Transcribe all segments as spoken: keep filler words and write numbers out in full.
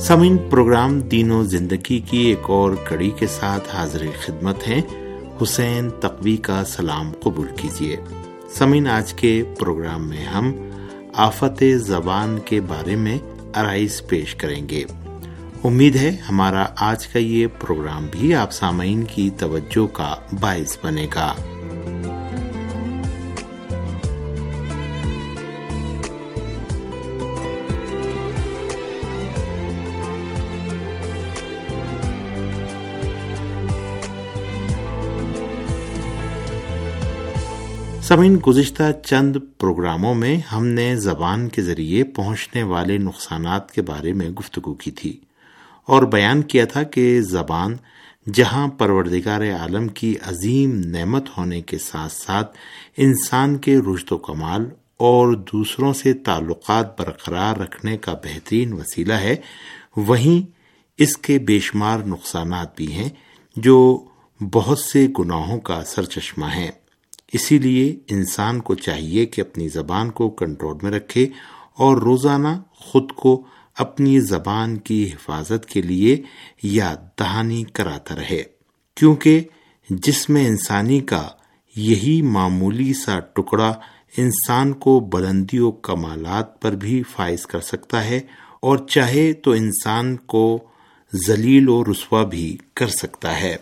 سامعین، پروگرام دین و زندگی کی ایک اور کڑی کے ساتھ حاضر خدمت ہیں۔ حسین تقوی کا سلام قبول کیجیے۔ سامعین، آج کے پروگرام میں ہم آفت زبان کے بارے میں آرائز پیش کریں گے۔ امید ہے ہمارا آج کا یہ پروگرام بھی آپ سامعین کی توجہ کا باعث بنے گا۔ سامعین، گزشتہ چند پروگراموں میں ہم نے زبان کے ذریعے پہنچنے والے نقصانات کے بارے میں گفتگو کی تھی اور بیان کیا تھا کہ زبان جہاں پروردگار عالم کی عظیم نعمت ہونے کے ساتھ ساتھ انسان کے رشد و کمال اور دوسروں سے تعلقات برقرار رکھنے کا بہترین وسیلہ ہے، وہیں اس کے بے شمار نقصانات بھی ہیں جو بہت سے گناہوں کا سرچشمہ ہیں۔ اسی لیے انسان کو چاہیے کہ اپنی زبان کو کنٹرول میں رکھے اور روزانہ خود کو اپنی زبان کی حفاظت کے لیے یاد دہانی کراتا رہے، کیونکہ جسم انسانی کا یہی معمولی سا ٹکڑا انسان کو بلندی و کمالات پر بھی فائز کر سکتا ہے اور چاہے تو انسان کو ذلیل و رسوا بھی کر سکتا ہے۔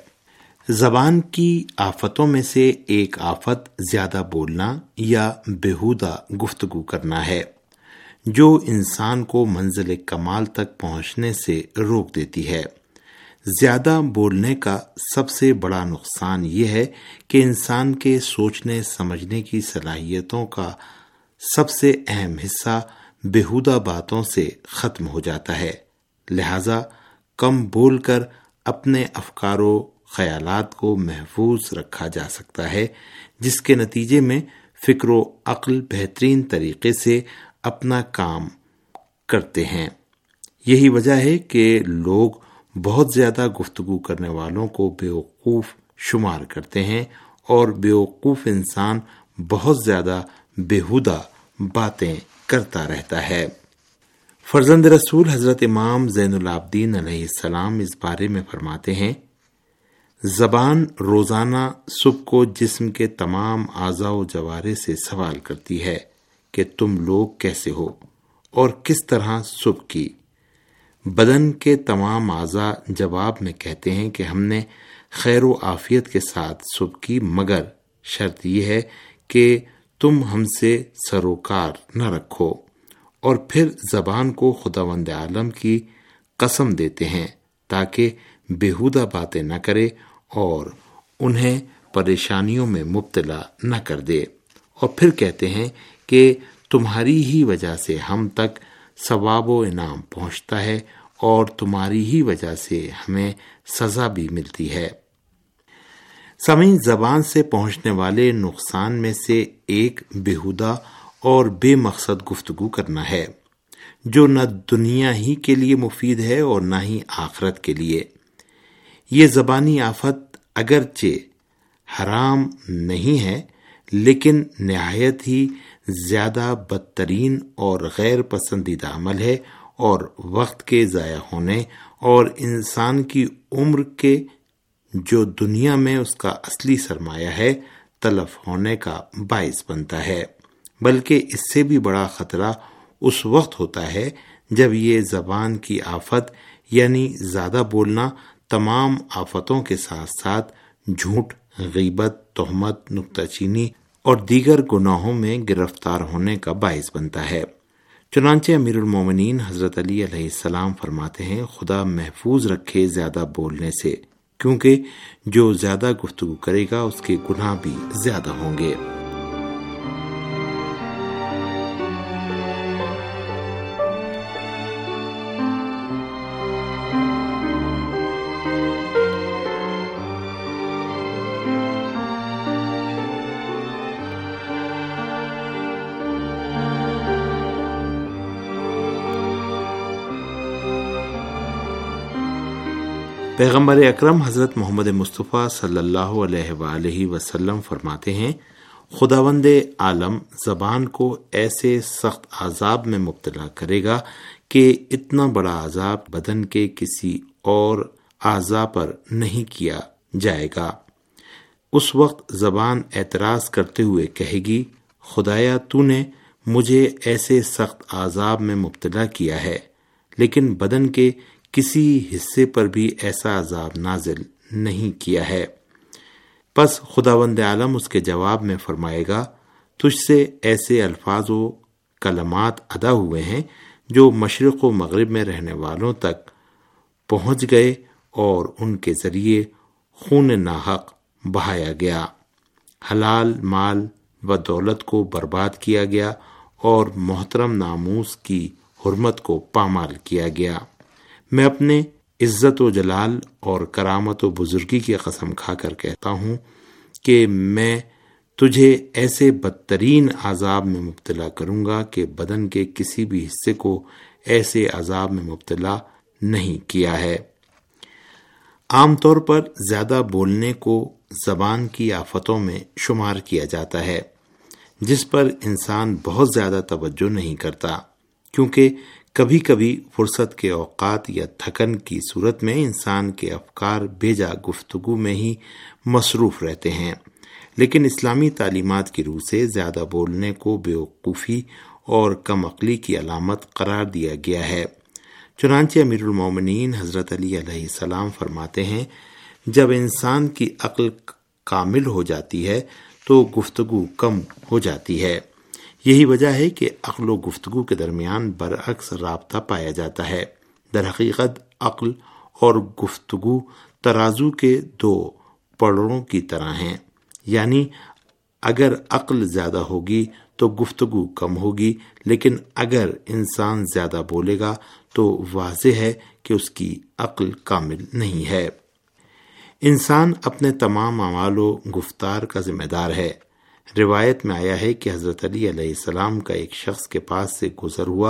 زبان کی آفتوں میں سے ایک آفت زیادہ بولنا یا بیہودہ گفتگو کرنا ہے، جو انسان کو منزل کمال تک پہنچنے سے روک دیتی ہے۔ زیادہ بولنے کا سب سے بڑا نقصان یہ ہے کہ انسان کے سوچنے سمجھنے کی صلاحیتوں کا سب سے اہم حصہ بیہودہ باتوں سے ختم ہو جاتا ہے۔ لہذا کم بول کر اپنے افکار و خیالات کو محفوظ رکھا جا سکتا ہے، جس کے نتیجے میں فکر و عقل بہترین طریقے سے اپنا کام کرتے ہیں۔ یہی وجہ ہے کہ لوگ بہت زیادہ گفتگو کرنے والوں کو بیوقوف شمار کرتے ہیں اور بیوقوف انسان بہت زیادہ بیہودہ باتیں کرتا رہتا ہے۔ فرزند رسول حضرت امام زین العابدین علیہ السلام اس بارے میں فرماتے ہیں، زبان روزانہ صبح کو جسم کے تمام اعضاء و جوارح سے سوال کرتی ہے کہ تم لوگ کیسے ہو اور کس طرح صبح کی۔ بدن کے تمام اعضاء جواب میں کہتے ہیں کہ ہم نے خیر و عافیت کے ساتھ صبح کی، مگر شرط یہ ہے کہ تم ہم سے سروکار نہ رکھو، اور پھر زبان کو خداوند عالم کی قسم دیتے ہیں تاکہ بیہودہ باتیں نہ کرے اور انہیں پریشانیوں میں مبتلا نہ کر دے، اور پھر کہتے ہیں کہ تمہاری ہی وجہ سے ہم تک ثواب و انعام پہنچتا ہے اور تمہاری ہی وجہ سے ہمیں سزا بھی ملتی ہے۔ سامعین، زبان سے پہنچنے والے نقصان میں سے ایک بیہودہ اور بے مقصد گفتگو کرنا ہے، جو نہ دنیا ہی کے لیے مفید ہے اور نہ ہی آخرت کے لیے۔ یہ زبانی آفت اگرچہ حرام نہیں ہے، لیکن نہایت ہی زیادہ بدترین اور غیر پسندیدہ عمل ہے اور وقت کے ضائع ہونے اور انسان کی عمر کے جو دنیا میں اس کا اصلی سرمایہ ہے تلف ہونے کا باعث بنتا ہے۔ بلکہ اس سے بھی بڑا خطرہ اس وقت ہوتا ہے جب یہ زبان کی آفت یعنی زیادہ بولنا تمام آفتوں کے ساتھ ساتھ جھوٹ، غیبت، تہمت، نکتہ چینی اور دیگر گناہوں میں گرفتار ہونے کا باعث بنتا ہے۔ چنانچہ امیر المومنین حضرت علی علیہ السلام فرماتے ہیں، خدا محفوظ رکھے زیادہ بولنے سے، کیونکہ جو زیادہ گفتگو کرے گا اس کے گناہ بھی زیادہ ہوں گے۔ پیغمبر اکرم حضرت محمد مصطفیٰ صلی اللہ علیہ وآلہ وسلم فرماتے ہیں، خداوند عالم زبان کو ایسے سخت عذاب میں مبتلا کرے گا کہ اتنا بڑا عذاب بدن کے کسی اور اعضاء پر نہیں کیا جائے گا۔ اس وقت زبان اعتراض کرتے ہوئے کہے گی، خدایا تو نے مجھے ایسے سخت عذاب میں مبتلا کیا ہے، لیکن بدن کے کسی حصے پر بھی ایسا عذاب نازل نہیں کیا ہے۔ پس خداوند عالم اس کے جواب میں فرمائے گا، تجھ سے ایسے الفاظ و کلمات ادا ہوئے ہیں جو مشرق و مغرب میں رہنے والوں تک پہنچ گئے اور ان کے ذریعے خون ناحق بہایا گیا، حلال مال و دولت کو برباد کیا گیا اور محترم ناموس کی حرمت کو پامال کیا گیا۔ میں اپنے عزت و جلال اور کرامت و بزرگی کی قسم کھا کر کہتا ہوں کہ میں تجھے ایسے بدترین عذاب میں مبتلا کروں گا کہ بدن کے کسی بھی حصے کو ایسے عذاب میں مبتلا نہیں کیا ہے۔ عام طور پر زیادہ بولنے کو زبان کی آفتوں میں شمار کیا جاتا ہے، جس پر انسان بہت زیادہ توجہ نہیں کرتا، کیونکہ کبھی کبھی فرصت کے اوقات یا تھکن کی صورت میں انسان کے افکار بے جا گفتگو میں ہی مصروف رہتے ہیں۔ لیکن اسلامی تعلیمات کی روح سے زیادہ بولنے کو بیوقوفی اور کم عقلی کی علامت قرار دیا گیا ہے۔ چنانچہ امیر المومنین حضرت علی علیہ السلام فرماتے ہیں، جب انسان کی عقل کامل ہو جاتی ہے تو گفتگو کم ہو جاتی ہے۔ یہی وجہ ہے کہ عقل و گفتگو کے درمیان برعکس رابطہ پایا جاتا ہے۔ در حقیقت عقل اور گفتگو ترازو کے دو پڑوں کی طرح ہیں، یعنی اگر عقل زیادہ ہوگی تو گفتگو کم ہوگی، لیکن اگر انسان زیادہ بولے گا تو واضح ہے کہ اس کی عقل کامل نہیں ہے۔ انسان اپنے تمام اعمال و گفتار کا ذمہ دار ہے۔ روایت میں آیا ہے کہ حضرت علی علیہ السلام کا ایک شخص کے پاس سے گزر ہوا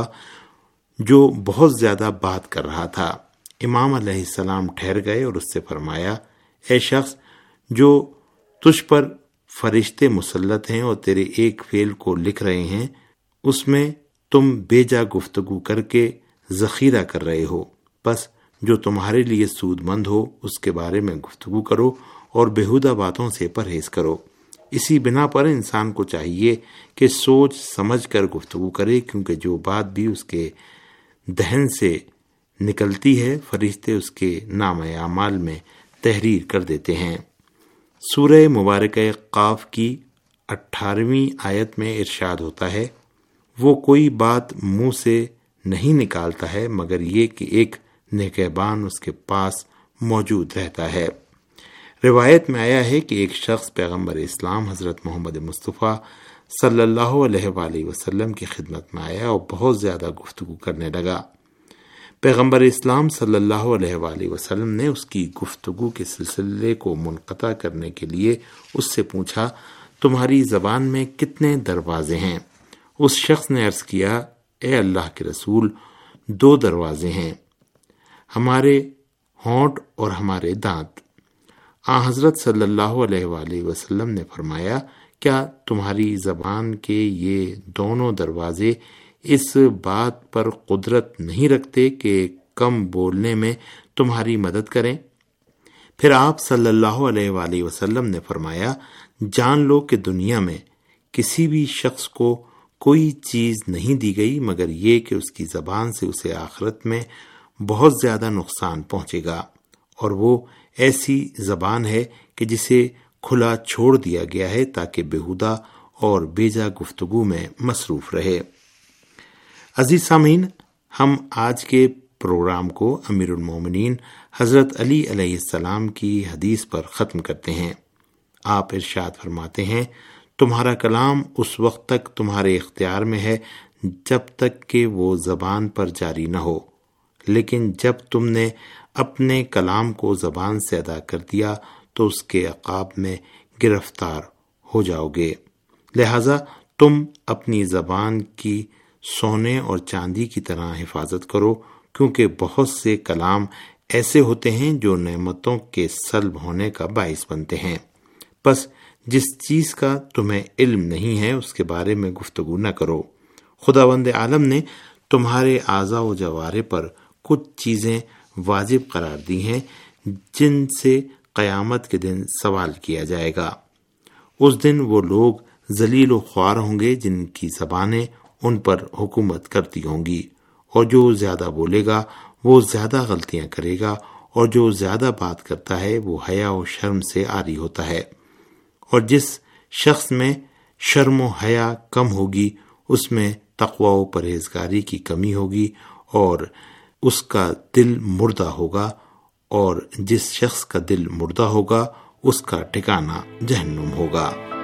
جو بہت زیادہ بات کر رہا تھا۔ امام علیہ السلام ٹھہر گئے اور اس سے فرمایا، اے شخص، جو تجھ پر فرشتے مسلط ہیں اور تیرے ایک فعل کو لکھ رہے ہیں، اس میں تم بے جا گفتگو کر کے ذخیرہ کر رہے ہو، بس جو تمہارے لیے سود مند ہو اس کے بارے میں گفتگو کرو اور بیہودہ باتوں سے پرہیز کرو۔ اسی بنا پر انسان کو چاہیے کہ سوچ سمجھ کر گفتگو کرے، کیونکہ جو بات بھی اس کے دہن سے نکلتی ہے فرشتے اس کے نام اعمال میں تحریر کر دیتے ہیں۔ سورہ مبارکہ قاف کی اٹھارہویں آیت میں ارشاد ہوتا ہے، وہ کوئی بات منہ سے نہیں نکالتا ہے مگر یہ کہ ایک نگہبان اس کے پاس موجود رہتا ہے۔ روایت میں آیا ہے کہ ایک شخص پیغمبر اسلام حضرت محمد مصطفیٰ صلی اللہ علیہ وآلہ وسلم کی خدمت میں آیا اور بہت زیادہ گفتگو کرنے لگا۔ پیغمبر اسلام صلی اللہ علیہ وآلہ وسلم نے اس کی گفتگو کے سلسلے کو منقطع کرنے کے لیے اس سے پوچھا، تمہاری زبان میں کتنے دروازے ہیں؟ اس شخص نے عرض کیا، اے اللہ کے رسول، دو دروازے ہیں، ہمارے ہونٹ اور ہمارے دانت۔ آن حضرت صلی اللہ علیہ وآلہ وسلم نے فرمایا، کیا تمہاری زبان کے یہ دونوں دروازے اس بات پر قدرت نہیں رکھتے کہ کم بولنے میں تمہاری مدد کریں؟ پھر آپ صلی اللہ علیہ وآلہ وسلم نے فرمایا، جان لو کہ دنیا میں کسی بھی شخص کو کوئی چیز نہیں دی گئی مگر یہ کہ اس کی زبان سے اسے آخرت میں بہت زیادہ نقصان پہنچے گا، اور وہ ایسی زبان ہے کہ جسے کھلا چھوڑ دیا گیا ہے تاکہ بیہودہ اور بیجا گفتگو میں مصروف رہے۔ عزیز سامعین، ہم آج کے پروگرام کو امیر المومنین حضرت علی علیہ السلام کی حدیث پر ختم کرتے ہیں۔ آپ ارشاد فرماتے ہیں، تمہارا کلام اس وقت تک تمہارے اختیار میں ہے جب تک کہ وہ زبان پر جاری نہ ہو، لیکن جب تم نے اپنے کلام کو زبان سے ادا کر دیا تو اس کے عقاب میں گرفتار ہو جاؤ گے۔ لہذا تم اپنی زبان کی سونے اور چاندی کی طرح حفاظت کرو، کیونکہ بہت سے کلام ایسے ہوتے ہیں جو نعمتوں کے سلب ہونے کا باعث بنتے ہیں۔ پس جس چیز کا تمہیں علم نہیں ہے اس کے بارے میں گفتگو نہ کرو۔ خداوند عالم نے تمہارے اعضاء و جوارح پر کچھ چیزیں واجب قرار دی ہیں جن سے قیامت کے دن سوال کیا جائے گا۔ اس دن وہ لوگ ذلیل و خوار ہوں گے جن کی زبانیں ان پر حکومت کرتی ہوں گی، اور جو زیادہ بولے گا وہ زیادہ غلطیاں کرے گا، اور جو زیادہ بات کرتا ہے وہ حیا و شرم سے عاری ہوتا ہے، اور جس شخص میں شرم و حیا کم ہوگی اس میں تقوی و پرہیزگاری کی کمی ہوگی، اور اس کا دل مردہ ہوگا، اور جس شخص کا دل مردہ ہوگا اس کا ٹھکانہ جہنم ہوگا۔